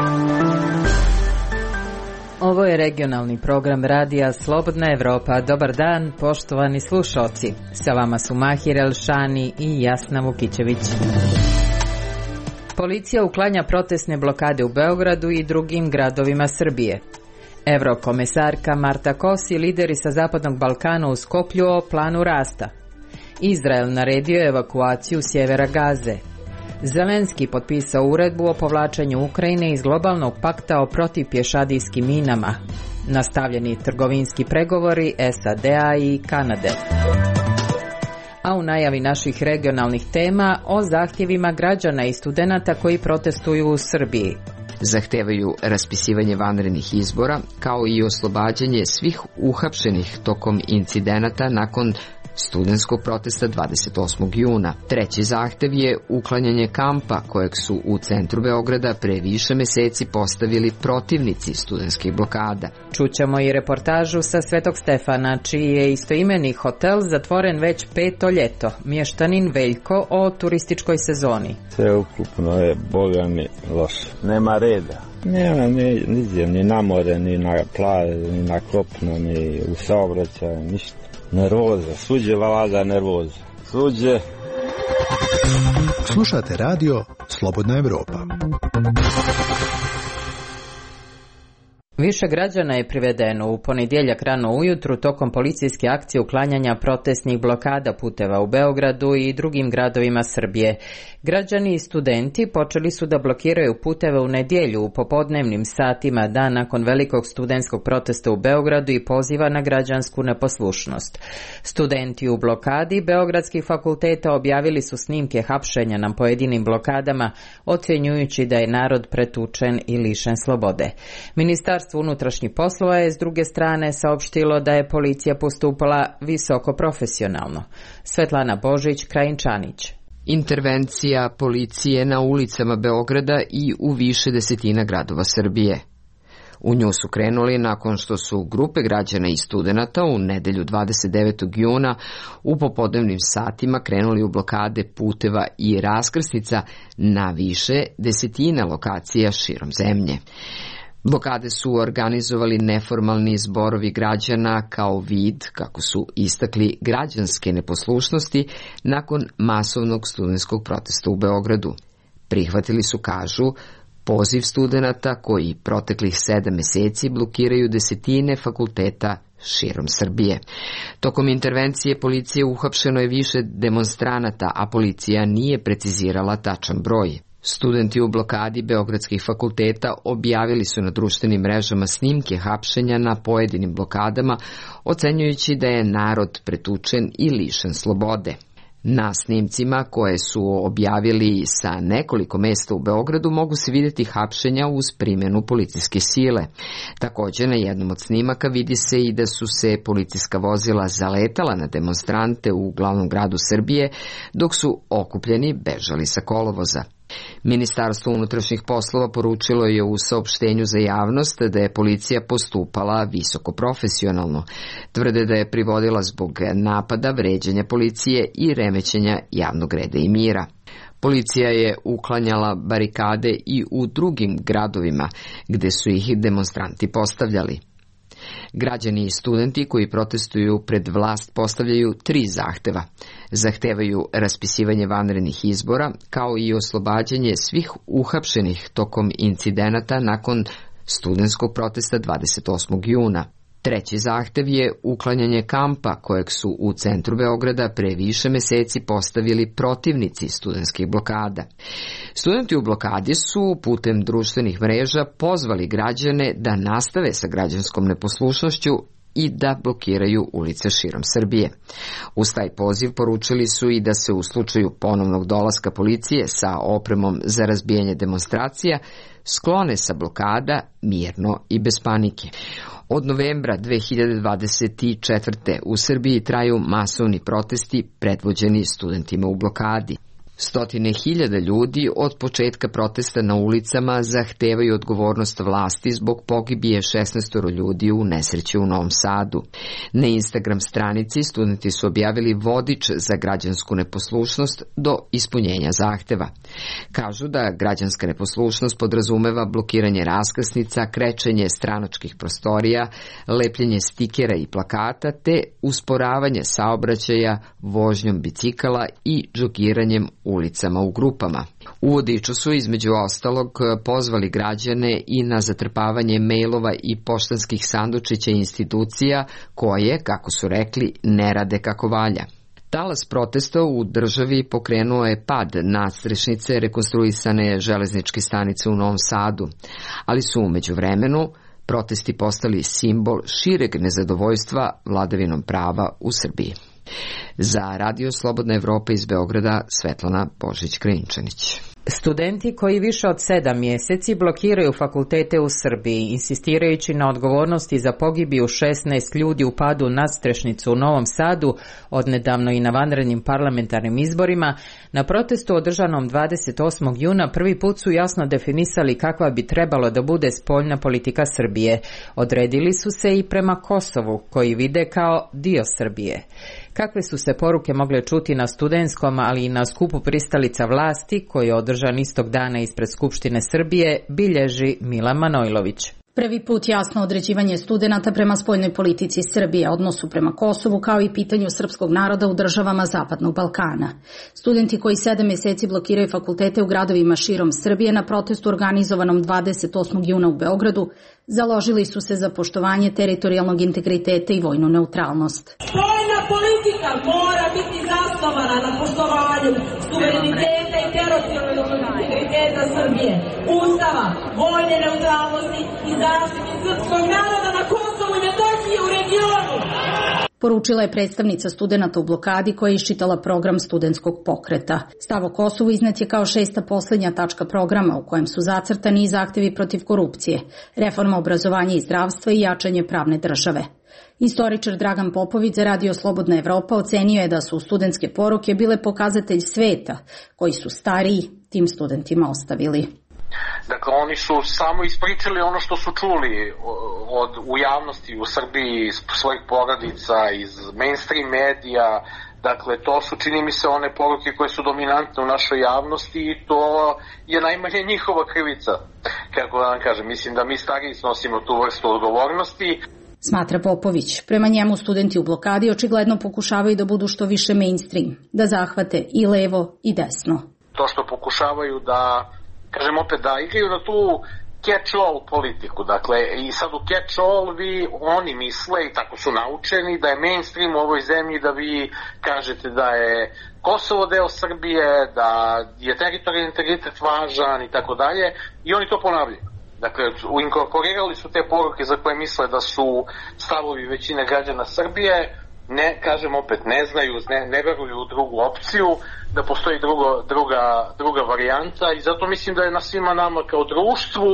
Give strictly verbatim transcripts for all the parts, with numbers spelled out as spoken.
Ovo je regionalni program radija Slobodna Evropa. Dobar dan, poštovani slušalci. Sa vama su Mahir Elšani i Jasna Vukićević. Policija uklanja protestne blokade u Beogradu i drugim gradovima Srbije. Evrokomesarka Marta Kos i lideri sa Zapadnog Balkana u Skoplju o planu rasta. Izrael naredio evakuaciju sjevera Gaze. Zelenski potpisao uredbu o povlačenju Ukrajine iz globalnog pakta o protivpješadijskim minama. Nastavljeni trgovinski pregovori S A D-a i Kanade. A u najavi naših regionalnih tema o zahtjevima građana i studenata koji protestuju u Srbiji. Zahtevaju raspisivanje vanrednih izbora, kao i oslobađanje svih uhapšenih tokom incidenata nakon studentskog protesta dvadeset osmog juna. Treći zahtev je uklanjanje kampa kojeg su u centru Beograda pre više meseci postavili protivnici studentskih blokada. Čućemo i reportažu sa Svetog Stefana, čiji je istoimeni hotel zatvoren već peto ljeto. Mještanin Veljko o turističkoj sezoni. Sve ukupno je, boga mi, loše. Nema reda. Nema ni, ni, ni na more, ni na plaži, ni na kopno, ni u saobraćaju, ništa. Nervoza, suđe vlada nervoza. Suđe. Slušate radio Slobodna Evropa. Više građana je privedeno u ponedjeljak rano ujutru tokom policijske akcije uklanjanja protestnih blokada puteva u Beogradu i drugim gradovima Srbije. Građani i studenti počeli su da blokiraju puteve u nedjelju u popodnevnim satima dan nakon velikog studentskog protesta u Beogradu i poziva na građansku neposlušnost. Studenti u blokadi beogradskih fakulteta objavili su snimke hapšenja na pojedinim blokadama, ocjenjujući da je narod pretučen i lišen slobode. Ministarstvo unutrašnjih poslova je s druge strane saopštilo da je policija postupala visoko profesionalno. Svetlana Božić, Krajinčanić. Intervencija policije na ulicama Beograda i u više desetina gradova Srbije. U nju su krenuli nakon što su grupe građana i studenata u nedelju dvadeset devetog juna u popodnevnim satima krenuli u blokade puteva i raskrsnica na više desetina lokacija širom zemlje. Blokade su organizovali neformalni zborovi građana kao vid, kako su istakli, građanske neposlušnosti nakon masovnog studentskog protesta u Beogradu. Prihvatili su, kažu, poziv studenata koji proteklih sedam meseci blokiraju desetine fakulteta širom Srbije. Tokom intervencije policije uhapšeno je više demonstranata, a policija nije precizirala tačan broj. Studenti u blokadi beogradskih fakulteta objavili su na društvenim mrežama snimke hapšenja na pojedinim blokadama, ocenjujući da je narod pretučen i lišen slobode. Na snimcima koje su objavili sa nekoliko mesta u Beogradu mogu se vidjeti hapšenja uz primjenu policijske sile. Također na jednom od snimaka vidi se i da su se policijska vozila zaletala na demonstrante u glavnom gradu Srbije, dok su okupljeni bežali sa kolovoza. Ministarstvo unutrašnjih poslova poručilo je u saopštenju za javnost da je policija postupala visoko profesionalno. Tvrde da je privodila zbog napada, vređanja policije i remećenja javnog reda i mira. Policija je uklanjala barikade i u drugim gradovima gde su ih demonstranti postavljali. Građani i studenti koji protestuju pred vlast postavljaju tri zahteva. Zahtevaju raspisivanje vanrednih izbora, kao i oslobađanje svih uhapšenih tokom incidenata nakon studentskog protesta dvadeset osmog juna. Treći zahtev je uklanjanje kampa kojeg su u centru Beograda pre više meseci postavili protivnici studentskih blokada. Studenti u blokadi su putem društvenih mreža pozvali građane da nastave sa građanskom neposlušnošću i da blokiraju ulice širom Srbije. Uz taj poziv poručili su i da se u slučaju ponovnog dolaska policije sa opremom za razbijanje demonstracija sklone sa blokada mirno i bez panike. Od novembra dve hiljade dvadeset četvrte. u Srbiji traju masovni protesti predvođeni studentima u blokadi. Stotine hiljada ljudi od početka protesta na ulicama zahtevaju odgovornost vlasti zbog pogibije šesnaestoro ljudi u nesreći u Novom Sadu. Na Instagram stranici studenti su objavili vodič za građansku neposlušnost do ispunjenja zahteva. Kažu da građanska neposlušnost podrazumeva blokiranje raskrsnica, krečenje stranačkih prostorija, lepljenje stikera i plakata te usporavanje saobraćaja vožnjom bicikala i džogiranjem ulicama u grupama. U vodiču su između ostalog pozvali građane i na zatrpavanje mejlova i poštanskih sandučića institucija koje, kako su rekli, ne rade kako valja. Talas protesta u državi pokrenuo je pad nadstrešnice rekonstruisane železničke stanice u Novom Sadu, ali su u međuvremenu protesti postali simbol šireg nezadovoljstva vladavinom prava u Srbiji. Za Radio Slobodna Evropa iz Beograda, Svetlana Božić-Krinčanić. Studenti koji više od sedam mjeseci blokiraju fakultete u Srbiji, insistirajući na odgovornosti za pogibiju šesnaest ljudi u padu nadstrešnicu u Novom Sadu, odnedavno i na vanrednim parlamentarnim izborima, na protestu održanom dvadeset osmog juna prvi put su jasno definisali kakva bi trebalo da bude spoljna politika Srbije. Odredili su se i prema Kosovu, koji vide kao dio Srbije. Kakve su se poruke mogle čuti na studentskom, ali i na skupu pristalica vlasti, koji je održan istog dana ispred Skupštine Srbije, bilježi Milan Manojlović. Prvi put jasno određivanje studenata prema spoljnoj politici Srbije, odnosu prema Kosovu, kao i pitanju srpskog naroda u državama Zapadnog Balkana. Studenti koji sedam mjeseci blokiraju fakultete u gradovima širom Srbije na protestu organizovanom dvadeset osmog juna u Beogradu založili su se za poštovanje teritorijalnog integriteta i vojnu neutralnost. Spoljna politika mora biti zasnovana na poštovanju suvereniteta i teritorijalnog integriteta Srbije, Ustava, vojne neutralnosti i zaštiti srpskog naroda na Kosovu i Metohiji u regionu. Poručila je predstavnica studenata u blokadi koja je iščitala program studentskog pokreta. Stav o Kosovu iznet je kao šesta poslednja tačka programa u kojem su zacrtani i zahtevi protiv korupcije, reforma obrazovanja i zdravstva i jačanje pravne države. Istoričar Dragan Popović za Radio Slobodna Evropa ocenio je da su studentske poruke bile pokazatelj sveta koji su stariji tim studentima ostavili. Dakle, oni su samo ispričali ono što su čuli od, u javnosti u Srbiji, iz svojih porodica, iz mainstream medija. Dakle, to su, čini mi se, one poruke koje su dominantne u našoj javnosti i to je najmanje njihova krivica. Kako da vam kažem, mislim da mi stariji snosimo tu vrstu odgovornosti. Smatra Popović. Prema njemu studenti u blokadi očigledno pokušavaju da budu što više mainstream, da zahvate i levo i desno. To što pokušavaju da, kažem opet, da igraju na tu catch-all politiku. Dakle, i sad u catch-all vi, oni misle i tako su naučeni da je mainstream u ovoj zemlji da vi kažete da je Kosovo deo Srbije, da je teritorijalni integritet važan i tako dalje i oni to ponavljaju. Dakle, inkorporirali su te poruke za koje misle da su stavovi većine građana Srbije, ne, kažem opet, ne znaju, ne, ne veruju u drugu opciju, da postoji drugo, druga, druga varijanta i zato mislim da je na svima nama kao društvu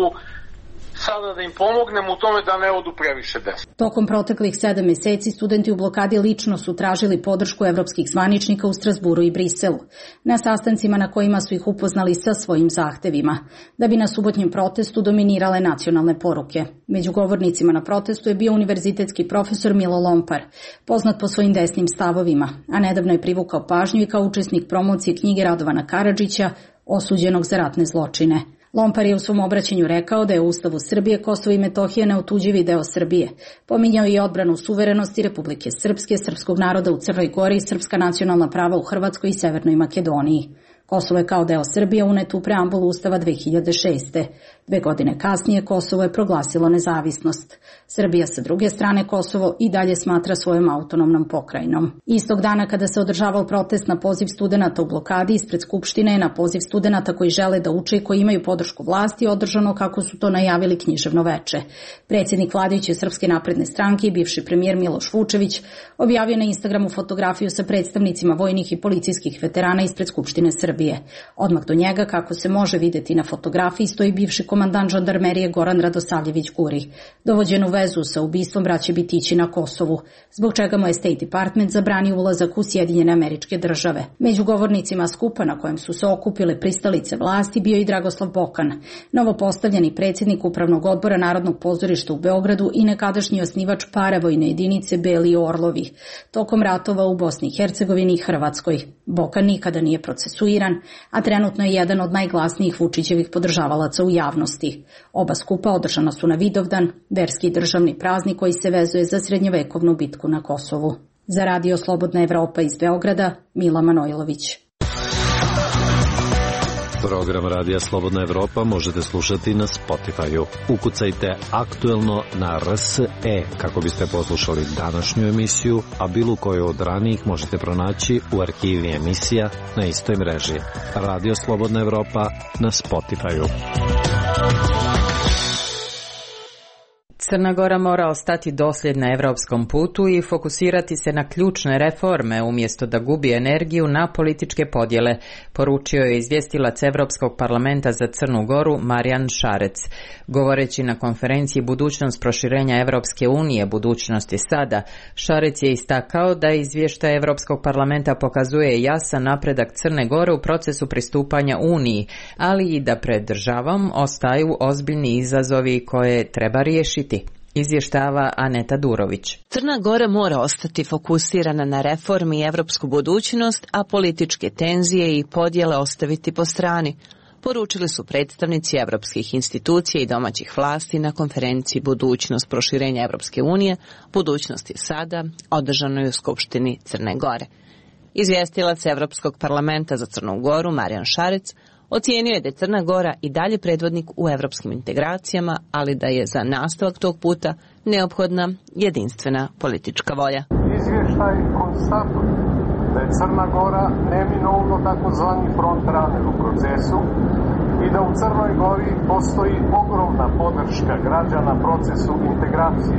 sada da im pomognemo u tome da ne odu previše desno. Tokom proteklih sedam meseci studenti u blokadi lično su tražili podršku evropskih zvaničnika u Strazburu i Briselu, na sastancima na kojima su ih upoznali sa svojim zahtevima, da bi na subotnjem protestu dominirale nacionalne poruke. Među govornicima na protestu je bio univerzitetski profesor Milo Lompar, poznat po svojim desnim stavovima, a nedavno je privukao pažnju i kao učesnik promocije knjige Radovana Karadžića, osuđenog za ratne zločine. Lompar je u svom obraćanju rekao da je u Ustavu Srbije Kosovo i Metohija neotuđivi deo Srbije. Pominjao je i odbranu suverenosti Republike Srpske, srpskog naroda u Crnoj Gori i srpska nacionalna prava u Hrvatskoj i Severnoj Makedoniji. Kosovo je kao deo Srbije unet u preambulu Ustava dve hiljade šeste. Dve godine kasnije Kosovo je proglasilo nezavisnost. Srbija sa druge strane Kosovo i dalje smatra svojom autonomnom pokrajinom. Istog dana kada se održavao protest na poziv studenata u blokadi ispred Skupštine, na poziv studenata koji žele da uče i koji imaju podršku vlasti, održano kako su to najavili književno veče. Predsjednik vladajuće Srpske napredne stranke i bivši premijer Miloš Vučević objavio na Instagramu fotografiju sa predstavnicima vojnih i policijskih veterana ispred Skupštine Srbije. Srbije. Odmah do njega, kako se može videti na fotografiji, stoji bivši komandant žandarmerije Goran Radosavljević Guri, dovođen u vezu sa ubistvom braće Bitići na Kosovu, zbog čega mu je State Department zabranio ulazak u Sjedinjene Američke Države. Među govornicima skupa na kojem su se okupile pristalice vlasti bio i Dragoslav Bokan, novopostavljeni predsjednik Upravnog odbora Narodnog pozorišta u Beogradu i nekadašnji osnivač paravojne jedinice Beli Orlovi, tokom ratova u Bosni i Hercegovini i Hrvatskoj. Bokan nikada nije procesuiran, a trenutno je jedan od najglasnijih Vučićevih podržavalaca u javnosti. Oba skupa održana su na Vidovdan, verski državni praznik koji se vezuje za srednjovekovnu bitku na Kosovu. Za Radio Slobodna Evropa iz Beograda, Mila Manojlović. Program Radija Slobodna Evropa možete slušati na Spotify-u. Ukucajte aktuelno na R S E kako biste poslušali današnju emisiju, a bilo koju od ranijih možete pronaći u arhivi emisija na istoj mreži. Radio Slobodna Evropa na Spotify-u. Crna Gora mora ostati dosljedna evropskom putu i fokusirati se na ključne reforme umjesto da gubi energiju na političke podjele, poručio je izvjestilac Evropskog parlamenta za Crnu Goru Marijan Šarec. Govoreći na konferenciji Budućnost proširenja Evropske unije, budućnosti sada, Šarec je istakao da izvještaj Evropskog parlamenta pokazuje jasan napredak Crne Gore u procesu pristupanja Uniji, ali i da pred državom ostaju ozbiljni izazovi koje treba riješiti. Izvještava Aneta Durović. Crna Gora mora ostati fokusirana na reformi i evropsku budućnost, a političke tenzije i podjele ostaviti po strani, poručili su predstavnici evropskih institucija i domaćih vlasti na konferenciji Budućnost proširenja Evropske unije, budućnosti sada, održanoj u Skupštini Crne Gore. Izvjestilac Evropskog parlamenta za Crnu Goru Marijan Šarec ocijenio je da je Crna Gora i dalje predvodnik u evropskim integracijama, ali da je za nastavak tog puta neophodna jedinstvena politička volja. Izvještaj konstatuje da je Crna Gora neminovno takozvani front runner u procesu i da u Crnoj Gori postoji ogromna podrška građana procesu integracije.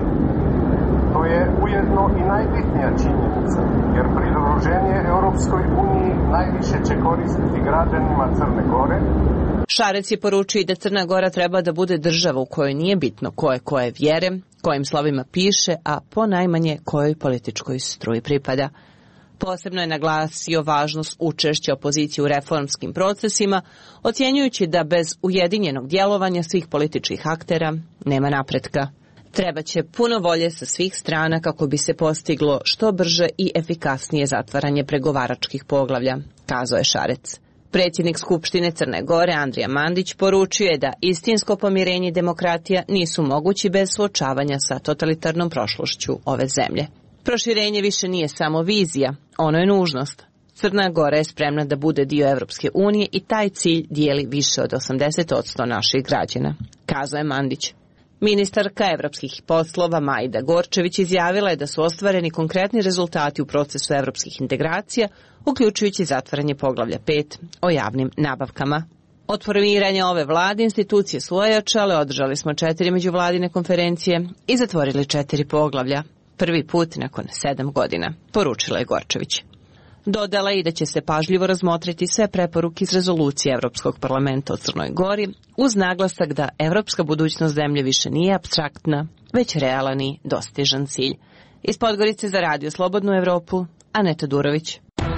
To je ujedno i najbitnija činjenica, jer pridruženje Europskoj uniji najviše će koristiti građanima Crne Gore. Šarec je poručio da Crna Gora treba da bude država u kojoj nije bitno koje koje vjere, kojim slovima piše, a ponajmanje kojoj političkoj struji pripada. Posebno je naglasio važnost učešća opozicije u reformskim procesima, ocjenjujući da bez ujedinjenog djelovanja svih političkih aktera nema napretka. Treba će puno volje sa svih strana kako bi se postiglo što brže i efikasnije zatvaranje pregovaračkih poglavlja, kazao je Šarec. Predsjednik Skupštine Crne Gore Andrija Mandić poručio je da istinsko pomirenje i demokratija nisu mogući bez suočavanja sa totalitarnom prošlošću ove zemlje. Proširenje više nije samo vizija, ono je nužnost. Crna Gora je spremna da bude dio Evropske unije i taj cilj dijeli više od osamdeset posto naših građana, kazao je Mandić. Ministarka evropskih poslova Majda Gorčević izjavila je da su ostvareni konkretni rezultati u procesu evropskih integracija, uključujući zatvaranje poglavlja pet o javnim nabavkama. Od formiranja ove vlade institucije su ojačale, održali smo četiri međuvladine konferencije i zatvorili četiri poglavlja. Prvi put nakon sedam godina, poručila je Gorčević. Dodala je i da će se pažljivo razmotriti sve preporuke iz rezolucije Evropskog parlamenta o Crnoj Gori, uz naglasak da evropska budućnost zemlje više nije apstraktna, već realan i dostižan cilj. Iz Podgorice za Radio Slobodnu Evropu, Aneta Durović.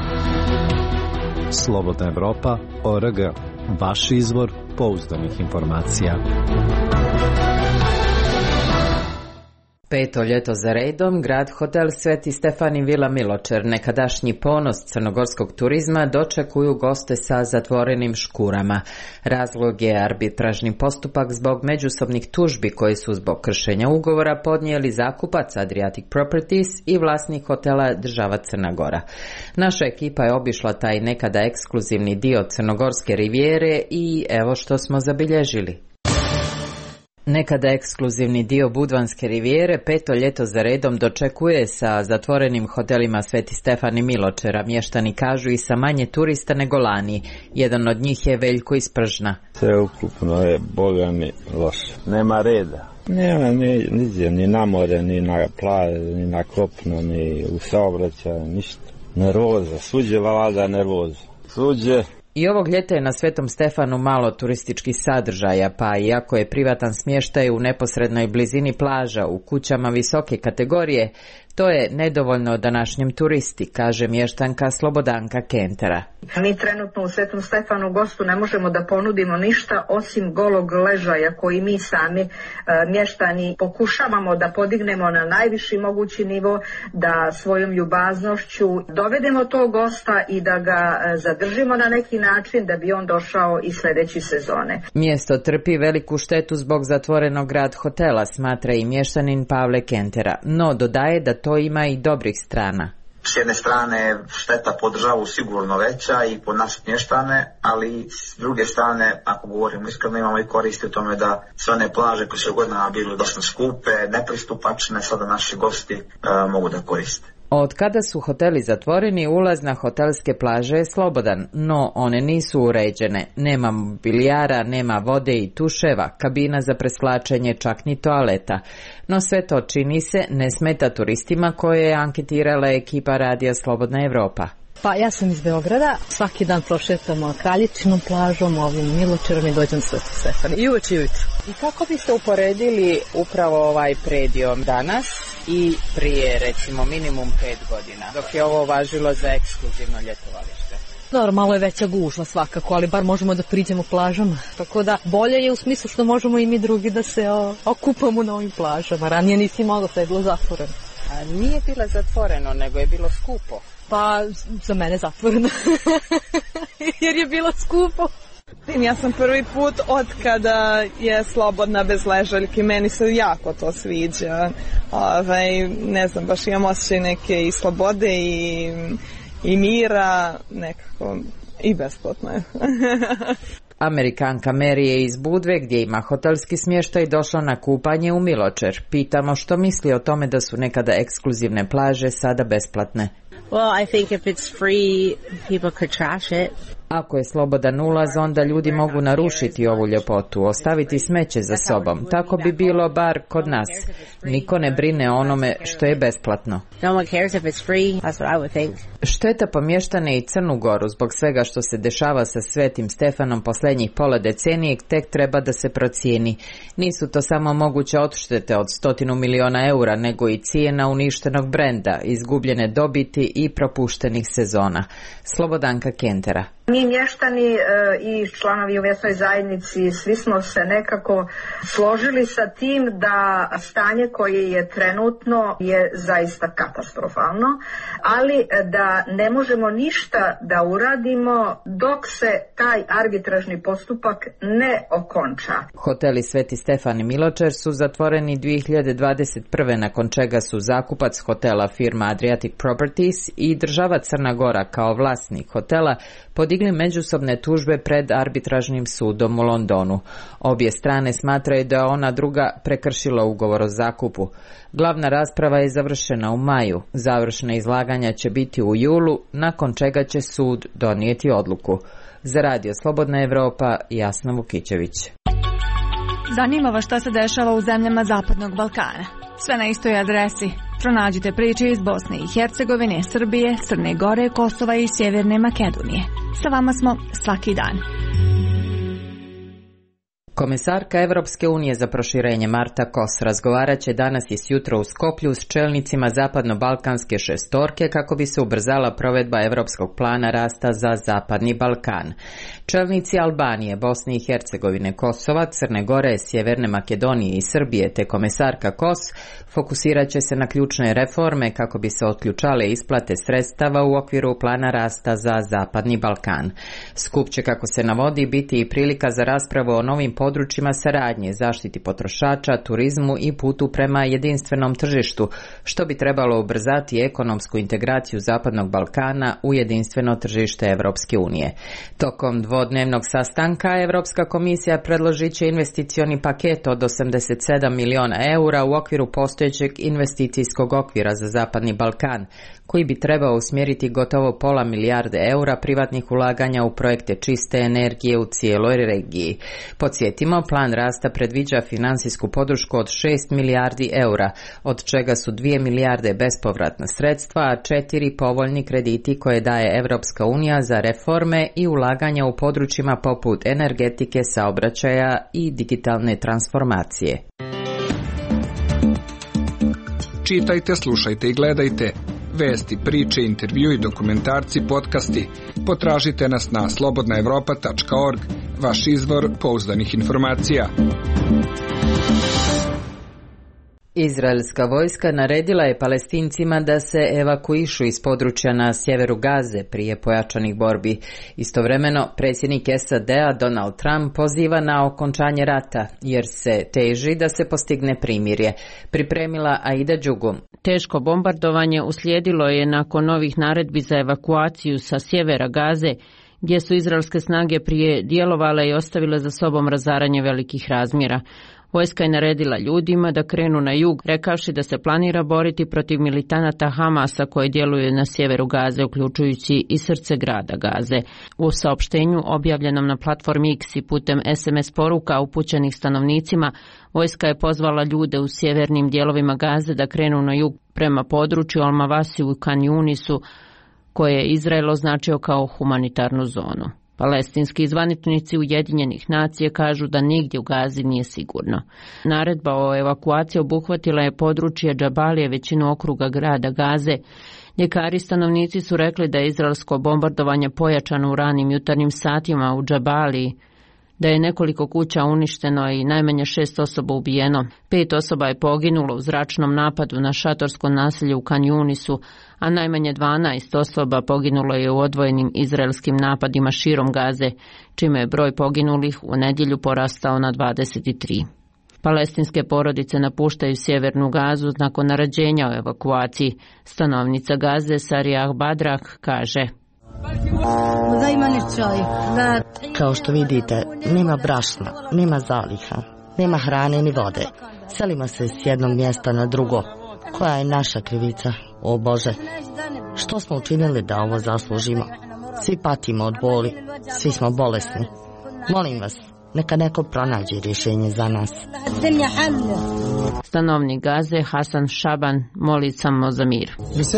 Slobodna Evropa, O R G, vaš izvor pouzdanih informacija. Peto ljeto za redom, grad hotel Sveti Stefan i Vila Miločer, nekadašnji ponos crnogorskog turizma, dočekuju goste sa zatvorenim škurama. Razlog je arbitražni postupak zbog međusobnih tužbi koji su zbog kršenja ugovora podnijeli zakupac Adriatic Properties i vlasnik hotela država Crna Gora. Naša ekipa je obišla taj nekada ekskluzivni dio crnogorske rivijere i evo što smo zabilježili. Nekada ekskluzivni dio Budvanske rivijere peto ljeto za redom dočekuje sa zatvorenim hotelima Sveti Stefan i Miločera. Mještani kažu i sa manje turista nego lani. Jedan od njih je Veljko iz Pržna. Sve ukupno je, boga mi, loše. Nema reda. Nema ni, ni, ni na more, ni na plaže, ni na kopno, ni u saobraćaju, ništa. Nervoza, suđe valada nervoza. Suđe I ovog ljeta je na Svetom Stefanu malo turističkih sadržaja, pa iako je privatan smještaj u neposrednoj blizini plaža u kućama visoke kategorije, to je nedovoljno današnjem turisti, kaže mještanka Slobodanka Kentera. Mi trenutno u Svetom Stefanu gostu ne možemo da ponudimo ništa osim golog ležaja koji mi sami e, mještani pokušavamo da podignemo na najviši mogući nivo, da svojom ljubaznošću dovedemo tog gosta i da ga e, zadržimo na neki način da bi on došao i sljedeće sezone. Mjesto trpi veliku štetu zbog zatvorenog grad hotela, smatra i mještanin Pavle Kentera, no dodaje da to ima i dobrih strana. S jedne strane šteta po državu sigurno veća i po naše mještane, ali s druge strane, ako govorimo iskreno, imamo i koristi u tome da sve one plaže koje su godinama bile dosta skupe, nepristupačne, sada naši gosti e, mogu da koriste. Od kada su hoteli zatvoreni, ulaz na hotelske plaže je slobodan, no one nisu uređene. Nema mobilijara, nema vode i tuševa, kabina za presvlačenje, čak ni toaleta. No sve to, čini se, ne smeta turistima koje je anketirala ekipa Radija Slobodna Evropa. Pa ja sam iz Beograda, svaki dan prošetamo Kraljevičinom plažom, ovim Miločerom i dođem sve u Stefan. I uveč i ujutro. I kako biste uporedili upravo ovaj predio danas i prije recimo minimum pet godina, dok je ovo važilo za ekskluzivno ljetovalište? Dobro, malo je veća gužva svakako, ali bar možemo da priđemo plažama. Tako da bolje je u smislu što možemo i mi drugi da se o, okupamo na ovim plažama. Ranije nisi moglo, sve je bilo zatvoreno. A nije bilo zatvoreno, nego je bilo skupo. Pa za mene zatvoreno, jer je bilo skupo. Ja sam prvi put od kada je slobodna bez ležaljki, meni se jako to sviđa. Ove, ne znam, baš imam osjećaj neke i slobode i, i mira, nekako i besplatno je. Amerikanka Mary je iz Budve, gdje ima hotelski smještaj, došla na kupanje u Miločer. Pitamo što misli o tome da su nekada ekskluzivne plaže sada besplatne. Well, I think if it's free, people could trash it. Ako je slobodan ulaz, onda ljudi mogu narušiti ovu ljepotu, ostaviti smeće za sobom. Tako bi bilo bar kod nas. Niko ne brine o onome što je besplatno. Šteta po mještane i Crnu Goru zbog svega što se dešava sa Svetim Stefanom posljednjih pola decenije tek treba da se procijeni. Nisu to samo moguće odštete od stotinu miliona eura, nego i cijena uništenog brenda, izgubljene dobiti i propuštenih sezona. Slobodanka Kentera. Mi mještani e, i članovi u mjesnoj zajednici svi smo se nekako složili sa tim da stanje koje je trenutno je zaista katastrofalno, ali da ne možemo ništa da uradimo dok se taj arbitražni postupak ne okonča. Hoteli Sveti Stefan i Miločer su zatvoreni dvije hiljade dvadeset prve nakon čega su zakupac hotela firma Adriatic Properties i država Crna Gora kao vlasnik hotela podigli međusobne tužbe pred arbitražnim sudom u Londonu. Obje strane smatraju da je ona druga prekršila ugovor o zakupu. Glavna rasprava je završena u maju. Završna izlaganja će biti u julu, nakon čega će sud donijeti odluku. Za Radio Slobodna Evropa, Jasna Vukićević. Zanima vas šta se dešava u zemljama Zapadnog Balkana. Sve na istoj adresi. Pronađite priče iz Bosne i Hercegovine, Srbije, Crne Gore, Kosova i Sjeverne Makedonije. Sa vama smo svaki dan. Komesarka Evropske unije za proširenje Marta Kos razgovarat će danas i sjutra u Skoplju s čelnicima zapadno-balkanske šestorke kako bi se ubrzala provedba Evropskog plana rasta za Zapadni Balkan. Čelnici Albanije, Bosne i Hercegovine, Kosova, Crne Gore, Sjeverne Makedonije i Srbije te komesarka Kos fokusirat će se na ključne reforme kako bi se otključale isplate sredstava u okviru plana rasta za Zapadni Balkan. Skup će, kako se navodi, biti i prilika za raspravu o novim područjima saradnje, zaštiti potrošača, turizmu i putu prema jedinstvenom tržištu, što bi trebalo ubrzati ekonomsku integraciju Zapadnog Balkana u jedinstveno tržište Evropske unije. Tokom dvodnevnog sastanka Evropska komisija predložit će investicioni paket od osamdeset sedam miliona eura u okviru postojećeg investicijskog okvira za Zapadni Balkan, koji bi trebao usmjeriti gotovo pola milijarde eura privatnih ulaganja u projekte čiste energije u cijeloj regiji. Podsjetimo podsjetimo, plan rasta predviđa finansijsku podršku od šest milijardi eura, od čega su dvije milijarde bespovratna sredstva, a četiri povoljni krediti koje daje Evropska unija za reforme i ulaganja u područjima poput energetike, saobraćaja i digitalne transformacije. Čitajte, slušajte i gledajte. Vesti, priče, intervju i dokumentarci, podcasti. Potražite nas na slobodna evropa tačka org, vaš izvor pouzdanih informacija. Izraelska vojska naredila je Palestincima da se evakuišu iz područja na sjeveru Gaze prije pojačanih borbi. Istovremeno, predsjednik S A D-a Donald Trump poziva na okončanje rata, jer se teži da se postigne primirje. Pripremila Aida Đugum. Teško bombardovanje uslijedilo je nakon novih naredbi za evakuaciju sa sjevera Gaze, gdje su izraelske snage prije djelovale i ostavile za sobom razaranje velikih razmjera. Vojska je naredila ljudima da krenu na jug, rekavši da se planira boriti protiv militanata Hamasa koji djeluju na sjeveru Gaze, uključujući i srce grada Gaze. U saopštenju objavljenom na platformi X i putem S M S poruka upućenih stanovnicima, vojska je pozvala ljude u sjevernim dijelovima Gaze da krenu na jug prema području Al-Mawasi u Kan Yunisu, koje je Izrael označio kao humanitarnu zonu. Palestinski zvaničnici Ujedinjenih nacija kažu da nigdje u Gazi nije sigurno. Naredba o evakuaciji obuhvatila je područje Džabalije, većinu okruga grada Gaze. Ljekari stanovnici su rekli da je izraelsko bombardovanje pojačano u ranim jutarnjim satima u Džabaliji, da je nekoliko kuća uništeno i najmanje šest osoba ubijeno. Pet osoba je poginulo u zračnom napadu na šatorsko naselje u Kan Yunisu, a najmanje dvanaest osoba poginulo je u odvojenim izraelskim napadima širom Gaze, čime je broj poginulih u nedjelju porastao na dvadeset tri. Palestinske porodice napuštaju sjevernu Gazu nakon naređenja o evakuaciji. Stanovnica Gaze Sariyah Badrah kaže: Kao što vidite, nema brašna, nema zaliha, nema hrane ni vode. Selimo se s jednog mjesta na drugo. Koja je naša krivica, o Bože? Što smo učinili da ovo zaslužimo? Svi patimo od boli, svi smo bolesni. Molim vas, neka neko pronađe rješenje za nas. Stanovnik Gaze Hasan Šaban moli samo za mir.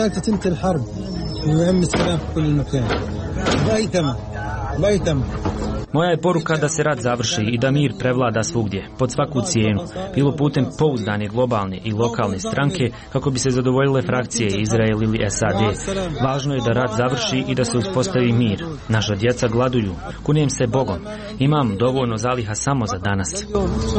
Moja je poruka da se rat završi i da mir prevlada svugdje, pod svaku cijenu, bilo putem pouzdane globalne i lokalne stranke kako bi se zadovoljile frakcije Izrael ili S A D. Važno je da rat završi i da se uspostavi mir. Naša djeca gladuju. Kunijem se Bogom. Imam dovoljno zaliha samo za danas.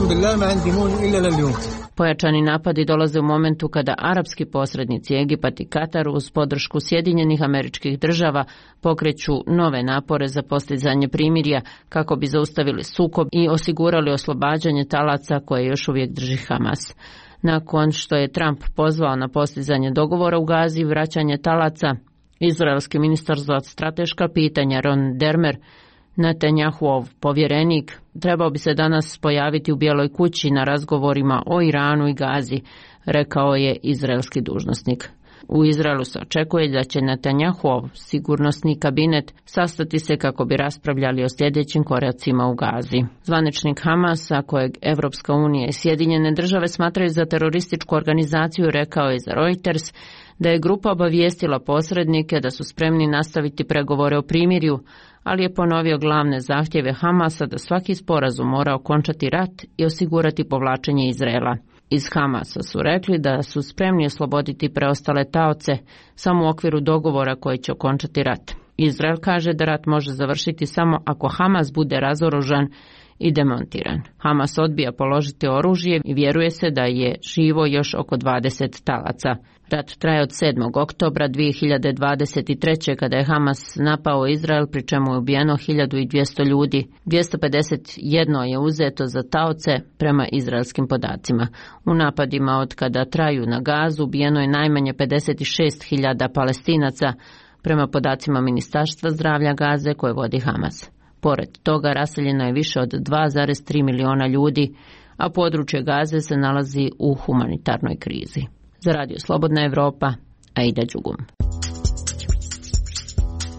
Pojačani napadi dolaze u momentu kada arapski posrednici Egipat i Katar uz podršku Sjedinjenih Američkih Država pokreću nove napore za postizanje primirja kako bi zaustavili sukob i osigurali oslobađanje talaca koje još uvijek drži Hamas. Nakon što je Trump pozvao na postizanje dogovora u Gazi i vraćanje talaca, izraelski ministar za strateška pitanja Ron Dermer, Netanjahuov povjerenik, trebao bi se danas pojaviti u Bijeloj kući na razgovorima o Iranu i Gazi, rekao je izraelski dužnosnik. U Izraelu se očekuje da će Netanjahuov sigurnosni kabinet sastati se kako bi raspravljali o sljedećim koracima u Gazi. Zvaničnik Hamasa, kojeg Evropska unija i Sjedinjene države smatraju za terorističku organizaciju, rekao je za Reuters da je grupa obavijestila posrednike da su spremni nastaviti pregovore o primirju, ali je ponovio glavne zahtjeve Hamasa da svaki sporazum mora okončati rat i osigurati povlačenje Izraela. Iz Hamasa su rekli da su spremni osloboditi preostale taoce samo u okviru dogovora koji će okončati rat. Izrael kaže da rat može završiti samo ako Hamas bude razoružan i demontiran. Hamas odbija položiti oružje i vjeruje se da je živo još oko dvadeset talaca. Rat traje od sedmog oktobra dvije hiljade dvadeset treće kada je Hamas napao Izrael, pri čemu je ubijeno hiljadu dvjesto ljudi. dvjesto pedeset jedan je uzeto za taoce prema izraelskim podacima. U napadima od kada traju na Gazu ubijeno je najmanje pedeset šest hiljada Palestinaca, prema podacima Ministarstva zdravlja Gaze koje vodi Hamas. Pored toga raseljeno je više od dva zarez tri miliona ljudi, a područje Gaze se nalazi u humanitarnoj krizi. Za Radio Slobodna Evropa, Aida Đugum.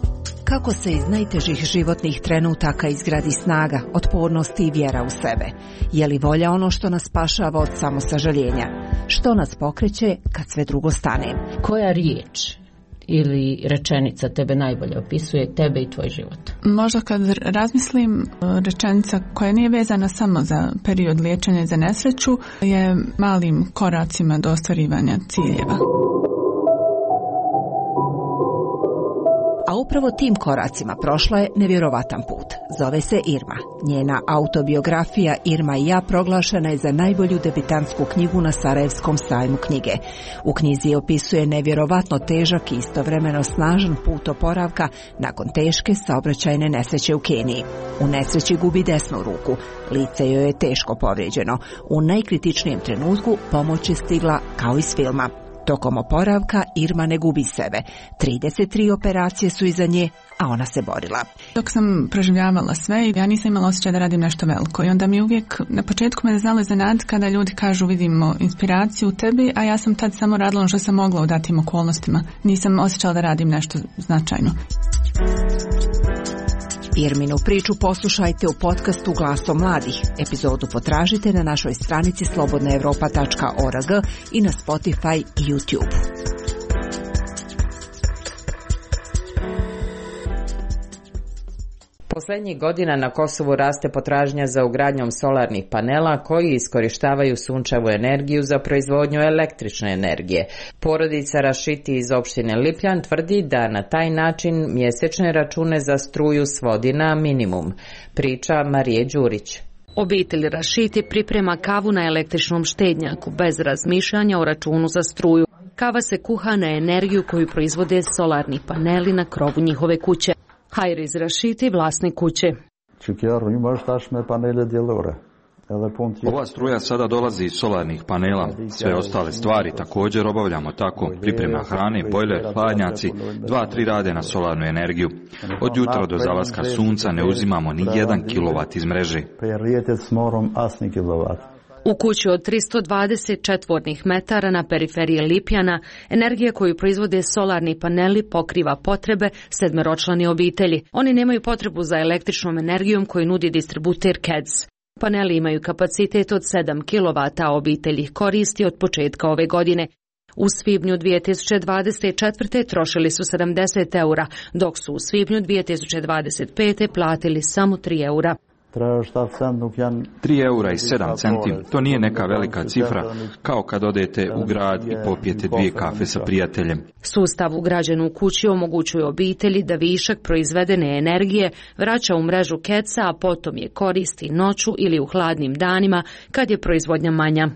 Kako se iz najtežih životnih trenutaka izgradi snaga, otpornost i vjera u sebe? Je li volja ono što nas spašava od samosažaljenja? Što nas pokreće kad sve drugo stane? Koja riječ ili rečenica tebe najbolje opisuje tebe i tvoj život? Možda kad razmislim, rečenica koja nije vezana samo za period liječenja i za nesreću je malim koracima do ostvarivanja ciljeva. A upravo tim koracima prošla je nevjerovatan put. Zove se Irma. Njena autobiografija Irma i ja proglašena je za najbolju debitantsku knjigu na Sarajevskom sajmu knjige. U knjizi opisuje nevjerovatno težak i istovremeno snažan put oporavka nakon teške saobraćajne nesreće u Keniji. U nesreći gubi desnu ruku. Lice joj je teško povrijeđeno. U najkritičnijem trenutku pomoć je stigla kao iz filma. Tokom oporavka Irma ne gubi sebe. trideset tri operacije su iza nje, a ona se borila. Dok sam proživljavala sve, ja nisam imala osjećaj da radim nešto veliko. I onda mi uvijek, na početku me znalo iznenaditi kada ljudi kažu vidimo inspiraciju u tebi, a ja sam tad samo radila ono što sam mogla u datim okolnostima. Nisam osjećala da radim nešto značajno. Irminu priču poslušajte u podcastu Glasom mladih. Epizodu potražite na našoj stranici slobodna europa tačka org i na Spotify i YouTube. Poslednjih godina na Kosovu raste potražnja za ugradnjom solarnih panela koji iskorištavaju sunčevu energiju za proizvodnju električne energije. Porodica Rašiti iz opštine Lipljan tvrdi da na taj način mjesečne račune za struju svodi na minimum. Priča Marije Đurić. Obitelj Rašiti priprema kavu na električnom štednjaku bez razmišljanja o računu za struju. Kava se kuha na energiju koju proizvode solarni paneli na krovu njihove kuće. Hajriz Rašiti, vlasnik kuće. Ova struja sada dolazi iz solarnih panela. Sve ostale stvari također obavljamo tako. Priprema hrane, bojler, hladnjaci, dva, tri rade na solarnu energiju. Od jutra do zalaska sunca ne uzimamo ni jedan kilovat iz mreže. U kući od tristo dvadeset četvornih metara na periferiji Lipjana, energija koju proizvode solarni paneli pokriva potrebe sedmeročlane obitelji. Oni nemaju potrebu za električnom energijom koju nudi distributer K E D S. Paneli imaju kapacitet od sedam kilovata, a obitelj ih koristi od početka ove godine. U svibnju dvije tisuće dvadeset četvrte trošili su sedamdeset eura, dok su u svibnju dvije tisuće dvadeset pete platili samo tri eura. tri eura i sedam centi, to nije neka velika cifra, kao kad odete u grad i popijete dvije kafe sa prijateljem. Sustav ugrađen u kući omogućuje obitelji da višak proizvedene energije vraća u mrežu K E D S-a, a potom je koristi noću ili u hladnim danima kad je proizvodnja manja.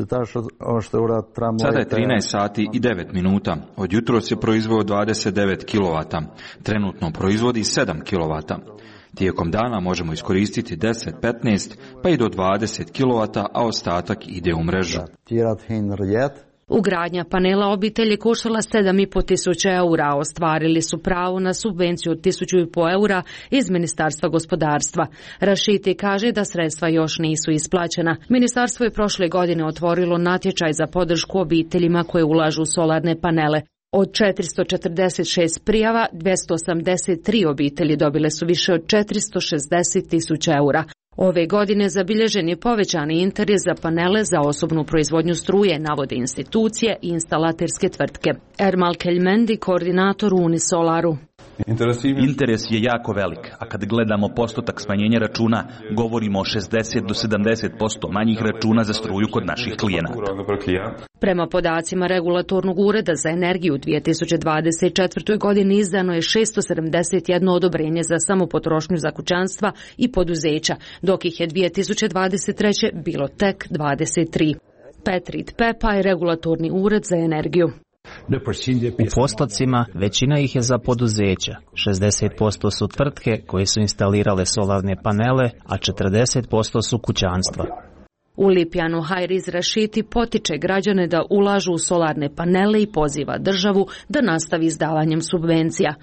Sada je trinaest sati i devet minuta. Od jutros je proizveo dvadeset devet kilovata. Trenutno proizvodi sedam kilovata. Tijekom dana možemo iskoristiti deset, petnaest pa i do dvadeset kilovata, a ostatak ide u mrežu. Ugradnja panela obitelji koštala sedam i po tisuća eura, a ostvarili su pravo na subvenciju od tisuću i po eura iz Ministarstva gospodarstva. Rašiti kaže da sredstva još nisu isplaćena. Ministarstvo je prošle godine otvorilo natječaj za podršku obiteljima koje ulažu u solarne panele. Od četiristo četrdeset šest prijava, dvjesto osamdeset tri obitelji dobile su više od četiristo šezdeset tisuća eura. Ove godine zabilježen je povećani interes za panele za osobnu proizvodnju struje, navode institucije i instalaterske tvrtke. Ermal Keljmendi, koordinator u Unisolaru. Interes je jako velik, a kad gledamo postotak smanjenja računa, govorimo o šezdeset do sedamdeset posto manjih računa za struju kod naših klijenata. Prema podacima Regulatornog ureda za energiju u dvije tisuće dvadeset četvrtoj. godini izdano je šesto sedamdeset jedno odobrenje za samopotrošnju za kućanstva i poduzeća, dok ih je dvije tisuće dvadeset treće. bilo tek dvadeset tri. Petrit Pepa je Regulatorni ured za energiju. U postocima većina ih je za poduzeća, šezdeset posto su tvrtke koje su instalirale solarne panele, a četrdeset posto su kućanstva. U Lipjanu Hajriz Rašiti potiče građane da ulažu u solarne panele i poziva državu da nastavi izdavanjem subvencija.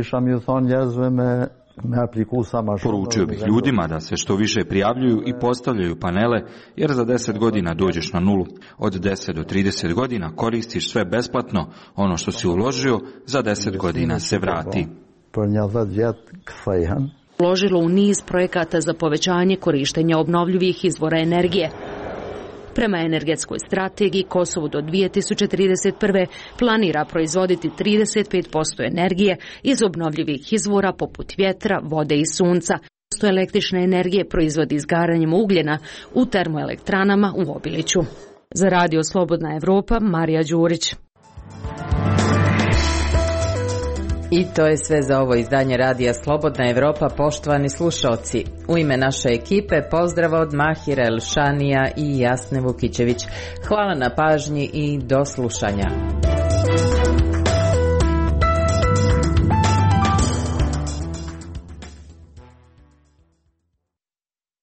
Poručio bih ljudima da se što više prijavljuju i postavljaju panele, jer za deset godina dođeš na nulu. Od deset do trideset godina koristiš sve besplatno, ono što si uložio za deset godina se vrati. uložilo u niz projekata za povećanje korištenja obnovljivih izvora energije. Prema energetskoj strategiji, Kosovo do dvije tisuće trideset prve. planira proizvoditi trideset pet posto energije iz obnovljivih izvora poput vjetra, vode i sunca. Sto električne energije proizvodi izgaranjem ugljena u termoelektranama u Obiliću. Za Radio Slobodna Evropa, Marija Đurić. I to je sve za ovo izdanje Radija Slobodna Evropa, poštovani slušaoci. U ime naše ekipe pozdrav od Mahira Elšanija i Jasne Vukićević. Hvala na pažnji i do slušanja.